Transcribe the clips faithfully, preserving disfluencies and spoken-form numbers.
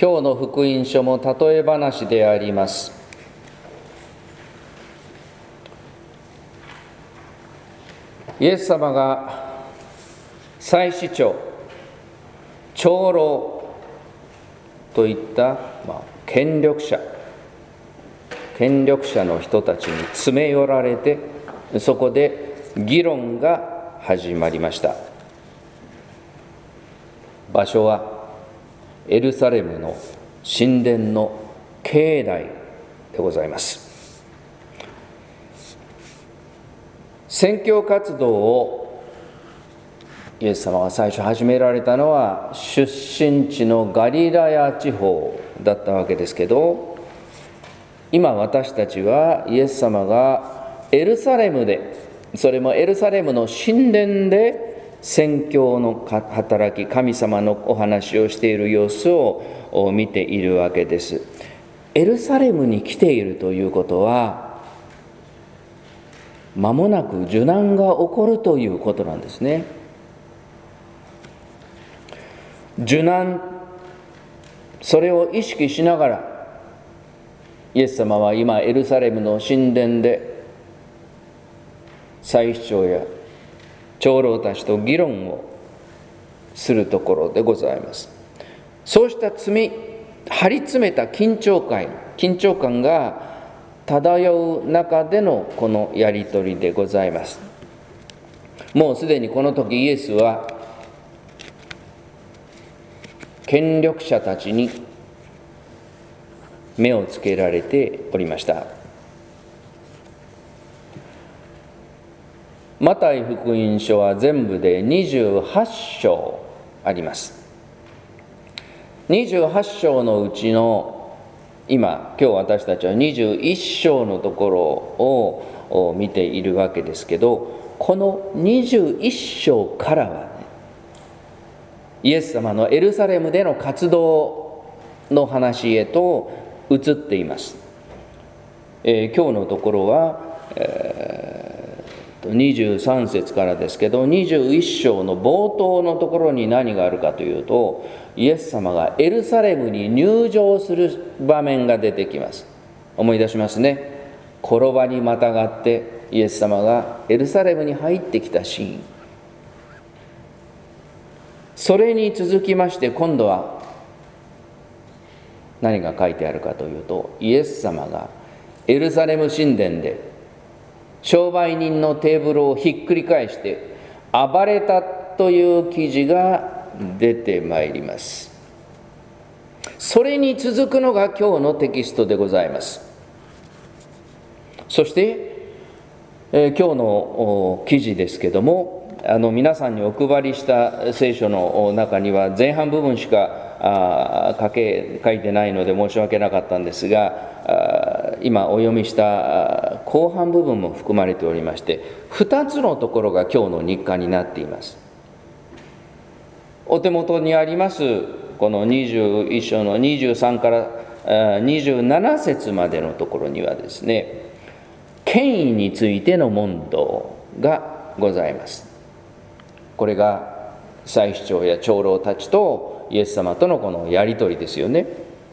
今日の福音書も例え話であります。イエス様が祭司長、長老といった、まあ、権力者権力者の人たちに詰め寄られて、そこで議論が始まりました。場所はエルサレムの神殿の境内でございます。宣教活動をイエス様が最初始められたのは出身地のガリラヤ地方だったわけですけど、今私たちはイエス様がエルサレムで、それもエルサレムの神殿で宣教の働き、神様のお話をしている様子を見ているわけです。エルサレムに来ているということは、間もなく受難が起こるということなんですね。受難、それを意識しながら、イエス様は今エルサレムの神殿で祭司長や長老たちと議論をするところでございます。そうした積み張り詰めた緊張感緊張感が漂う中でのこのやり取りでございます。もうすでにこの時イエスは権力者たちに目をつけられておりました。マタイ福音書は全部でにじゅうはち章あります。にじゅうはち章のうちの今今日私たちはにじゅういち章のところを見ているわけですけど、このにじゅういち章からはね、イエス様のエルサレムでの活動の話へと移っています。えー、今日のところは、えーにじゅうさん節からですけど、にじゅういち章の冒頭のところに何があるかというと、イエス様がエルサレムに入場する場面が出てきます。思い出しますね。転ばにまたがってイエス様がエルサレムに入ってきたシーン。それに続きまして今度は何が書いてあるかというと、イエス様がエルサレム神殿で商売人のテーブルをひっくり返して暴れたという記事が出てまいります。それに続くのが今日のテキストでございます。そして、えー、今日の記事ですけども、あの皆さんにお配りした聖書の中には前半部分しかあ書け書いてないので申し訳なかったんですが、今お読みした後半部分も含まれておりまして、ふたつのところが今日の日課になっています。お手元にありますこのにじゅういち章のにじゅうさんからにじゅうなな節までのところにはですね、権威についての問答がございます。これが祭司長や長老たちとイエス様とのこのやり取りですよね。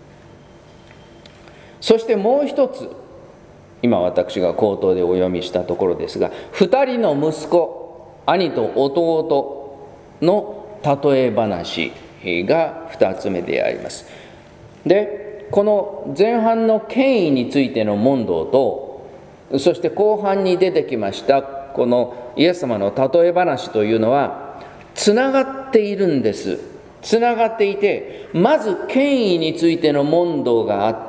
そしてもう一つ、今私が口頭でお読みしたところですが、二人の息子、兄と弟の例え話が二つ目であります。で、この前半の権威についての問答と、そして後半に出てきましたこのイエス様の例え話というのはつながっているんです。つながっていて、まず権威についての問答があって、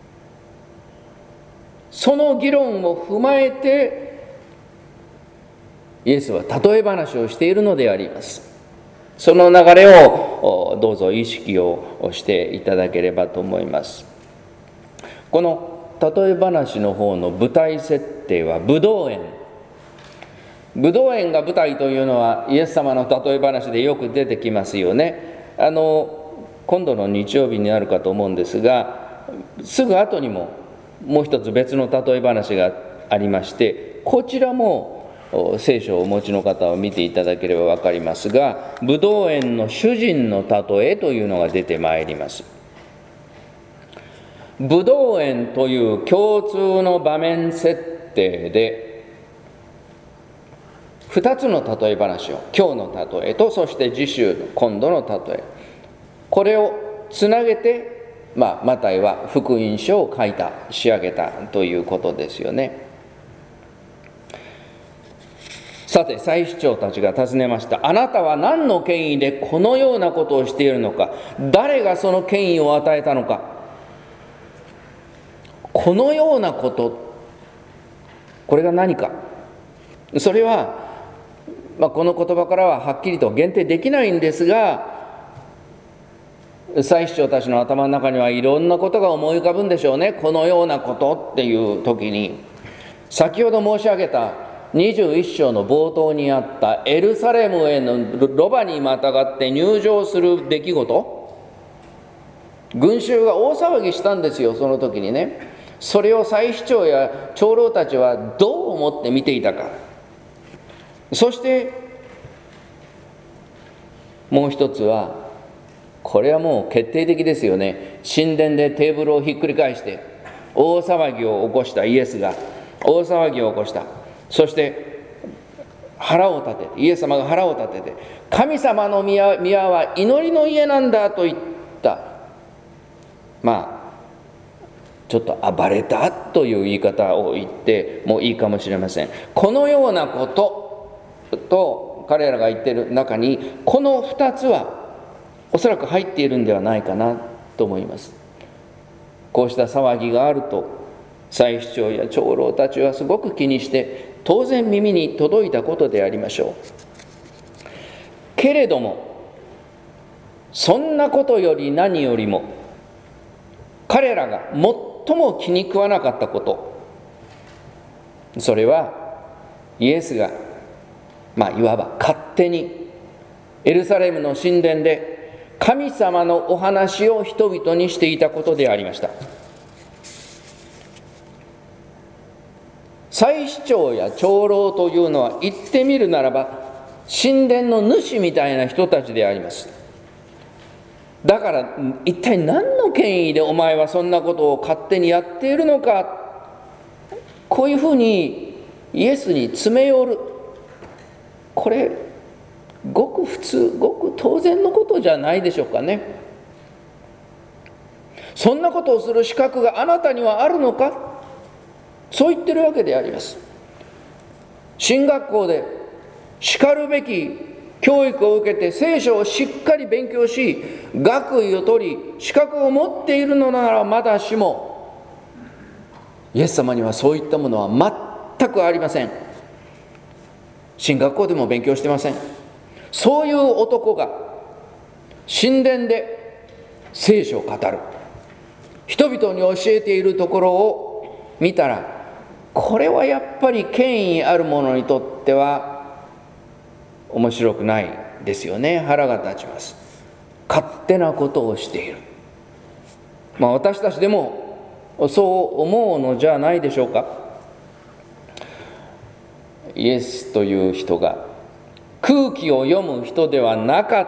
その議論を踏まえてイエスは例え話をしているのであります。その流れをどうぞ意識をしていただければと思います。この例え話の方の舞台設定はブドウ園。ブドウ園が舞台というのはイエス様の例え話でよく出てきますよね。あの今度の日曜日になるかと思うんですが、すぐ後にももう一つ別の例え話がありまして、こちらも聖書をお持ちの方を見ていただければ分かりますが、ブドウ園の主人の例えというのが出てまいります。ブドウ園という共通の場面設定でふたつの例え話を、今日の例えとそして次週の今度の例え、これをつなげて、まあ、マタイは福音書を書いた、仕上げたということですよね。さて、祭司長たちが尋ねました。あなたは何の権威でこのようなことをしているのか、誰がその権威を与えたのか。このようなこと、これが何か。それは、まあ、この言葉からははっきりと限定できないんですが、祭司長たちの頭の中にはいろんなことが思い浮かぶんでしょうね。このようなことっていう時に、先ほど申し上げたにじゅういっ章の冒頭にあったエルサレムへのロバにまたがって入場する出来事、群衆が大騒ぎしたんですよ、その時にね。それを祭司長や長老たちはどう思って見ていたか。そしてもう一つは、これはもう決定的ですよね。神殿でテーブルをひっくり返して大騒ぎを起こしたイエスが大騒ぎを起こした。そして腹を立てて、イエス様が腹を立てて、神様の宮は祈りの家なんだと言った。まあちょっと暴れたという言い方を言ってもいいかもしれません。このようなことと彼らが言っている中に、このふたつはおそらく入っているんではないかなと思います。こうした騒ぎがあると、祭司長や長老たちはすごく気にして、当然耳に届いたことでありましょう。けれども、そんなことより何よりも、彼らが最も気に食わなかったこと、それはイエスが、まあいわば勝手にエルサレムの神殿で神様のお話を人々にしていたことでありました。祭司長や長老というのは、言ってみるならば神殿の主みたいな人たちであります。だから一体何の権威でお前はそんなことを勝手にやっているのか、こういうふうにイエスに詰め寄る。これごく普通、ごく当然のことじゃないでしょうかね。そんなことをする資格があなたにはあるのか、そう言ってるわけであります。神学校でしかるべき教育を受けて聖書をしっかり勉強し、学位を取り資格を持っているのならまだしも、イエス様にはそういったものは全くありません。神学校でも勉強してません。そういう男が神殿で聖書を語る、人々に教えているところを見たら、これはやっぱり権威ある者にとっては面白くないですよね。腹が立ちます。勝手なことをしている。まあ私たちでもそう思うのじゃないでしょうか。イエスという人が空気を読む人ではなかった。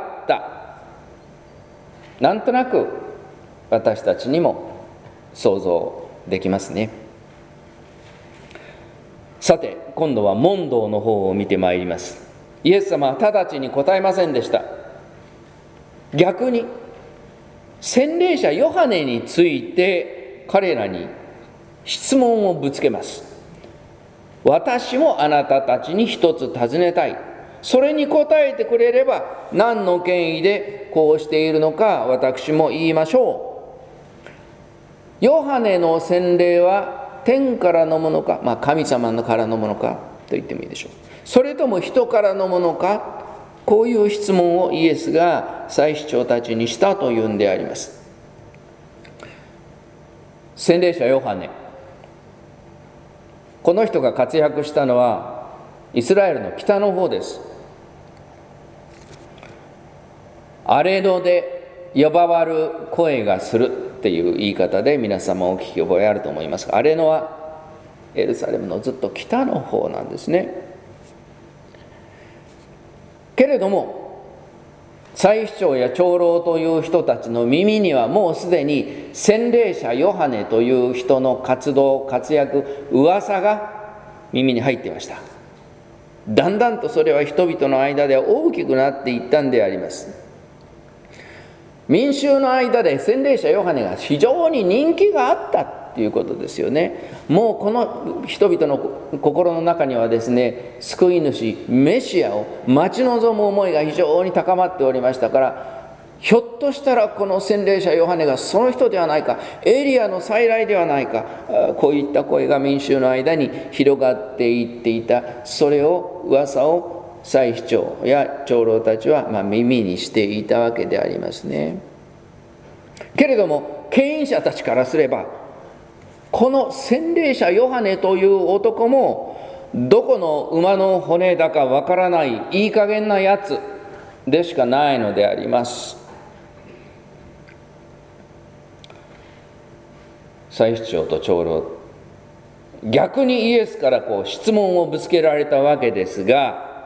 なんとなく私たちにも想像できますね。さて、今度は問答の方を見てまいります。イエス様は直ちに答えませんでした。逆に洗礼者ヨハネについて彼らに質問をぶつけます。私もあなたたちに一つ尋ねたい。それに答えてくれれば、何の権威でこうしているのか私も言いましょう。ヨハネの洗礼は天からのものか、まあ、神様からのものかと言ってもいいでしょう。それとも人からのものか、こういう質問をイエスが祭司長たちにしたというんであります。洗礼者ヨハネ、この人が活躍したのはイスラエルの北の方です。アレドで呼ばわる声がするっていう言い方で皆様お聞き覚えあると思いますが、アレノはエルサレムのずっと北の方なんですね。 けれども祭司長や長老という人たちの耳にはもうすでに洗礼者ヨハネという人の活動活躍噂が耳に入っていました。だんだんとそれは人々の間で大きくなっていったんであります。民衆の間で洗礼者ヨハネが非常に人気があったということですよね。もうこの人々の心の中にはですね、救い主メシアを待ち望む思いが非常に高まっておりましたから、ひょっとしたらこの洗礼者ヨハネがその人ではないか、エリアの再来ではないか、こういった声が民衆の間に広がっていっていた。それを噂を祭司長や長老たちはまあ耳にしていたわけでありますね。けれども権威者たちからすれば、この洗礼者ヨハネという男もどこの馬の骨だかわからないいい加減なやつでしかないのであります。祭司長と長老、逆にイエスからこう質問をぶつけられたわけですが、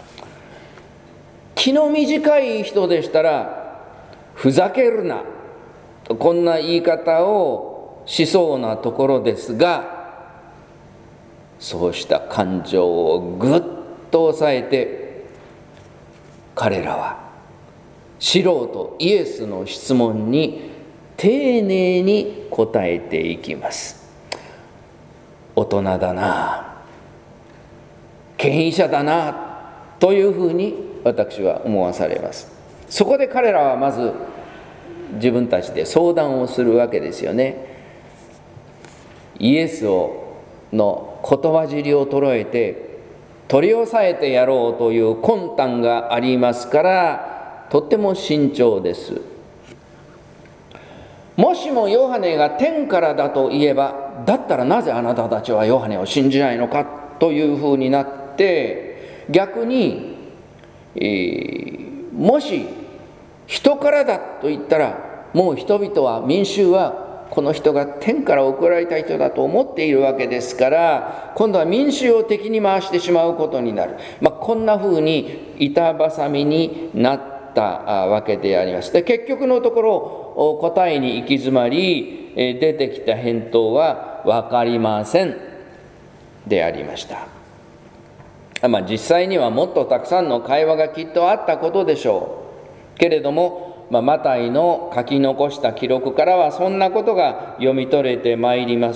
気の短い人でしたらふざけるなとこんな言い方をしそうなところですが、そうした感情をぐっと抑えて彼らは素人イエスの質問に丁寧に答えていきます。大人だな、権威者だなというふうに私は思わされます。そこで彼らはまず自分たちで相談をするわけですよね。イエスをの言葉尻を捉えて取り押さえてやろうという魂胆がありますから、とっても慎重です。もしもヨハネが天からだと言えば、だったらなぜあなたたちはヨハネを信じないのかというふうになって、逆に、えー、もし人からだと言ったら、もう人々は民衆はこの人が天から送られた人だと思っているわけですから、今度は民衆を敵に回してしまうことになる。まあ、こんなふうに板挟みになったわけであります。で、結局のところ答えに行き詰まり、出てきた返答は分かりませんでありました。まあ、実際にはもっとたくさんの会話がきっとあったことでしょうけれども、まあ、マタイの書き残した記録からはそんなことが読み取れてまいります。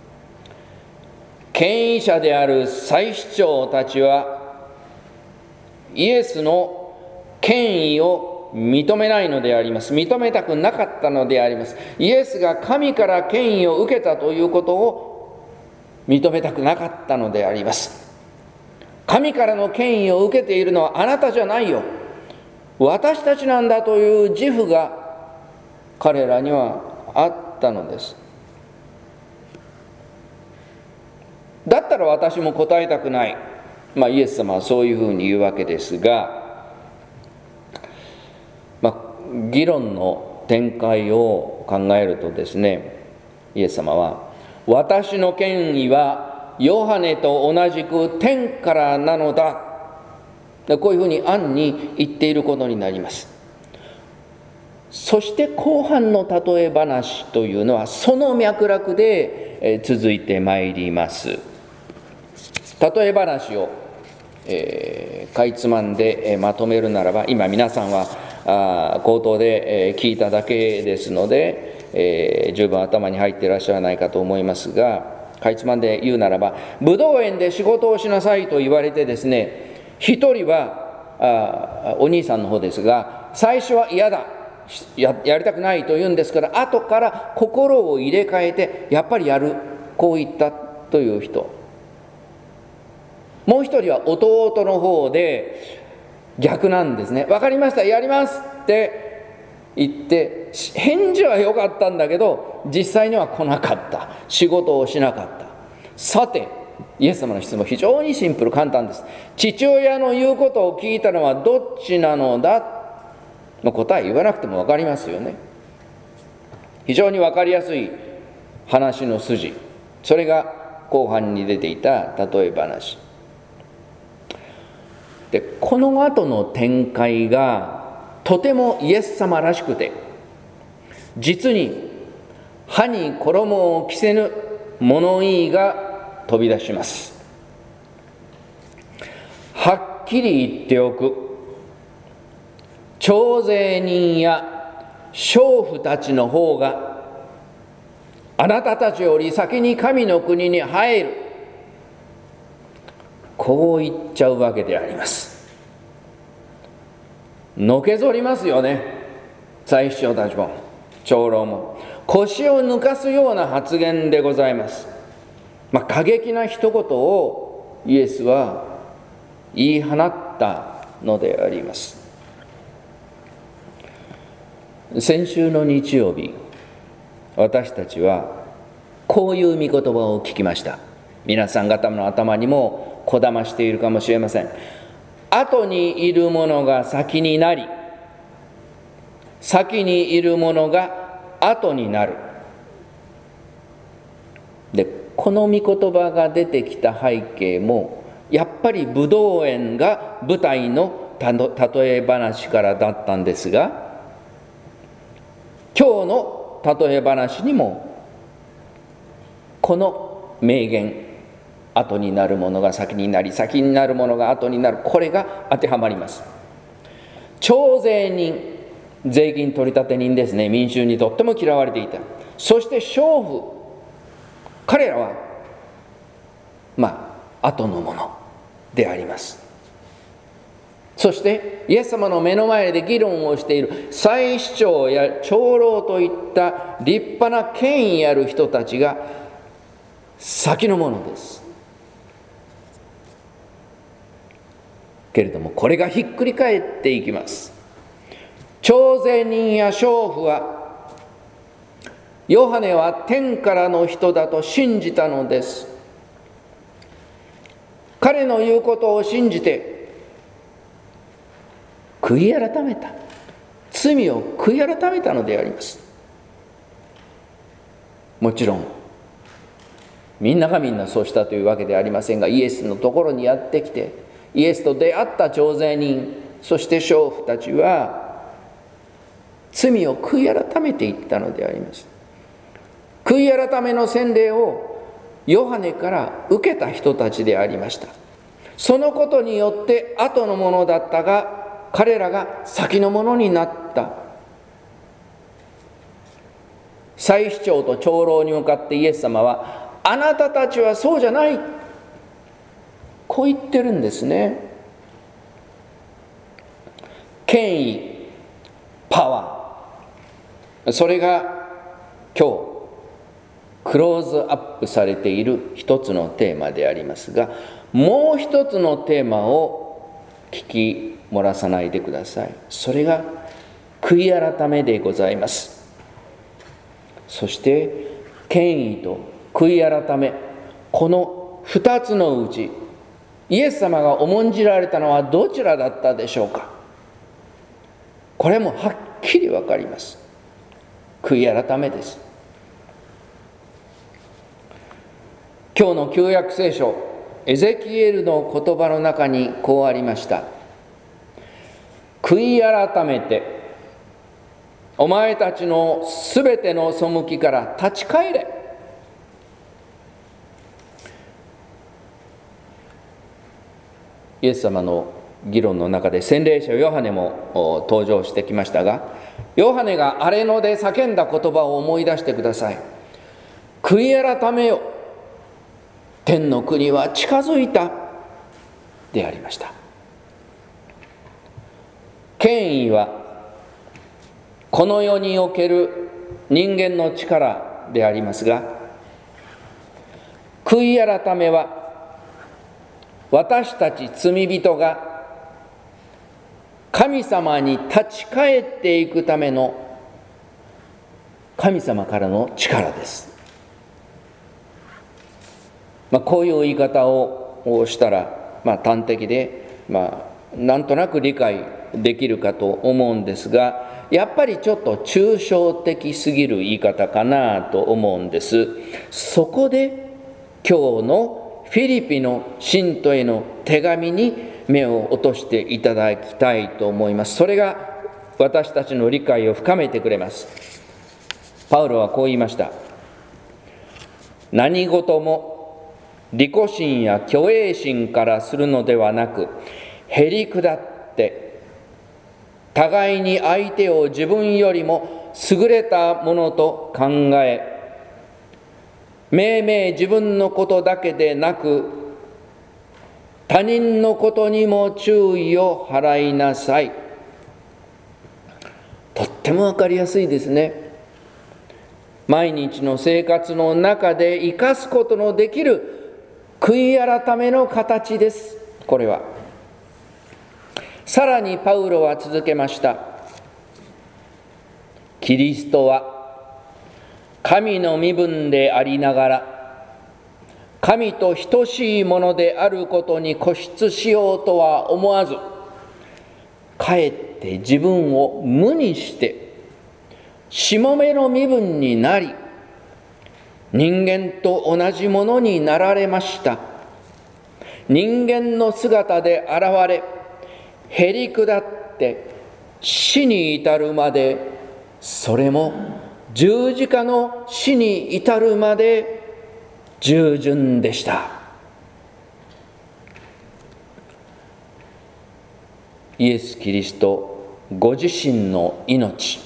権威者である祭司長たちはイエスの権威を認めないのであります。認めたくなかったのであります。イエスが神から権威を受けたということを認めたくなかったのであります。神からの権威を受けているのはあなたじゃないよ、私たちなんだという自負が彼らにはあったのです。だったら私も答えたくない、まあ、イエス様はそういうふうに言うわけですが、まあ、議論の展開を考えるとですね、イエス様は私の権威はヨハネと同じく天からなのだ、こういうふうに暗に言っていることになります。そして後半の例え話というのはその脈絡で続いてまいります。例え話を、えー、かいつまんでまとめるならば、今皆さんはあ口頭で、えー、聞いただけですので、えー、十分頭に入っていらっしゃらないかと思いますが、かいつまんで言うならば、ぶどう園で仕事をしなさいと言われてですね、一人はあお兄さんの方ですが、最初は嫌だ、や, やりたくないと言うんですから、後から心を入れ替えてやっぱりやる、こう言ったという人。もう一人は弟の方で逆なんですね。分かりました、やりますって言って返事は良かったんだけど実際には来なかった、仕事をしなかった。さてイエス様の質問非常にシンプル簡単です。父親の言うことを聞いたのはどっちなのだの答え言わなくても分かりますよね。非常に分かりやすい話の筋、それが後半に出ていた例え話。 でこの後の展開がとてもイエス様らしくて、実に歯に衣を着せぬ物言いが飛び出します。はっきり言っておく。徴税人や娼婦たちの方があなたたちより先に神の国に入る。こう言っちゃうわけであります。のけぞりますよね。祭司長たちも長老も腰を抜かすような発言でございます。まあ、過激な一言をイエスは言い放ったのであります。先週の日曜日、私たちはこういう御言葉を聞きました。皆さん方の頭にもこだましているかもしれません。後にいるものが先になり、先にいるものが後になる。で、この御言葉が出てきた背景もやっぱりブドウ園が舞台の例え話からだったんですが、今日の例え話にもこの名言、後になるものが先になり、先になるものが後になる、これが当てはまります。徴税人、税金取り立て人ですね。民衆にとっても嫌われていた。そして娼婦、彼らはまあ後のものであります。そしてイエス様の目の前で議論をしている祭司長や長老といった立派な権威ある人たちが先のものです。けれどもこれがひっくり返っていきます。徴税人や娼婦はヨハネは天からの人だと信じたのです。彼の言うことを信じて悔い改めた。罪を悔い改めたのであります。もちろんみんながみんなそうしたというわけではありませんが、イエスのところにやってきてイエスと出会った徴税人、そして娼婦たちは罪を悔い改めていったのであります。悔い改めの洗礼をヨハネから受けた人たちでありました。そのことによって後のものだったが、彼らが先のものになった。祭司長と長老に向かってイエス様は、あなたたちはそうじゃない、こう言ってるんですね。権威、パワー、それが今日クローズアップされている一つのテーマでありますが、もう一つのテーマを聞き漏らさないでください。それが悔い改めでございます。そして権威と悔い改め、この二つのうちイエス様が重んじられたのはどちらだったでしょうか。これもはっきりわかります。悔い改めです。今日の旧約聖書エゼキエルの言葉の中にこうありました。悔い改めてお前たちのすべての背きから立ち返れ。イエス様の議論の中で洗礼者ヨハネも登場してきましたが、ヨハネが荒野で叫んだ言葉を思い出してください。悔い改めよ、天の国は近づいたでありました。権威はこの世における人間の力でありますが、悔い改めは私たち罪人が神様に立ち返っていくための神様からの力です。まあ、こういう言い方をしたら、まあ、端的で、まあ、なんとなく理解できるかと思うんですが、やっぱりちょっと抽象的すぎる言い方かなと思うんです。そこで今日のフィリピの信徒への手紙に目を落としていただきたいと思います。それが私たちの理解を深めてくれます。パウロはこう言いました。何事も利己心や虚栄心からするのではなく、へりくだって互いに相手を自分よりも優れたものと考え、めいめい自分のことだけでなく他人のことにも注意を払いなさい。とってもわかりやすいですね。毎日の生活の中で生かすことのできる悔い改めの形です。これはさらにパウロは続けました。キリストは神の身分でありながら神と等しいものであることに固執しようとは思わず、かえって自分を無にしてしもべの身分になり、人間と同じものになられました。人間の姿で現れ、へりくだって死に至るまで、それも十字架の死に至るまで従順でした。イエス・キリストご自身の命、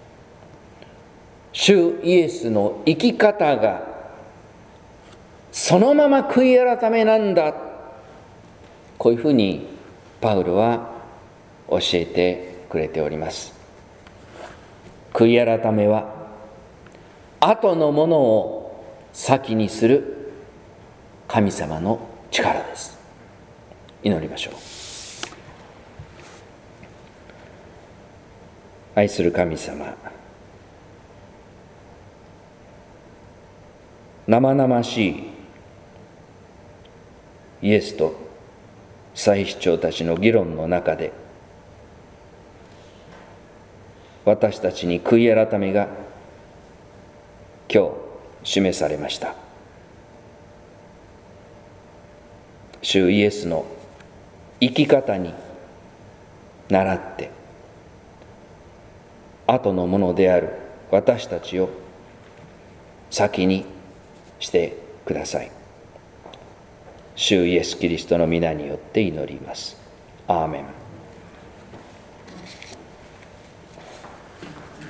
主イエスの生き方がそのまま悔い改めなんだ、こういうふうにパウロは教えてくれております。悔い改めは後のものを先にする神様の力です。祈りましょう。愛する神様、生々しいイエスと祭司長たちの議論の中で、私たちに悔い改めが今日示されました。主イエスの生き方に倣って後のものである私たちを先にしてください。主イエスキリストの皆によって祈ります。アーメン。